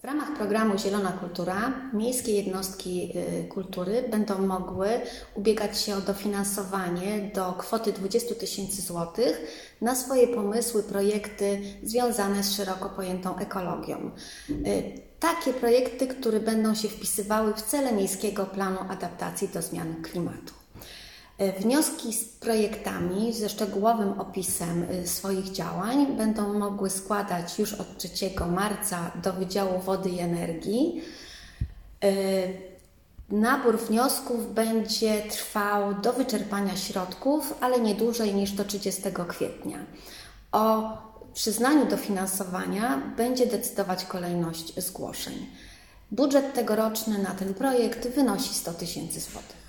W ramach programu Zielona Kultura miejskie jednostki kultury będą mogły ubiegać się o dofinansowanie do kwoty 20 000 złotych na swoje pomysły, projekty związane z szeroko pojętą ekologią. Takie projekty, które będą się wpisywały w cele Miejskiego Planu Adaptacji do Zmian Klimatu. Wnioski z projektami, ze szczegółowym opisem swoich działań będą mogły składać już od 3 marca do Wydziału Wody i Energii. Nabór wniosków będzie trwał do wyczerpania środków, ale nie dłużej niż do 30 kwietnia. O przyznaniu dofinansowania będzie decydować kolejność zgłoszeń. Budżet tegoroczny na ten projekt wynosi 100 000 złotych.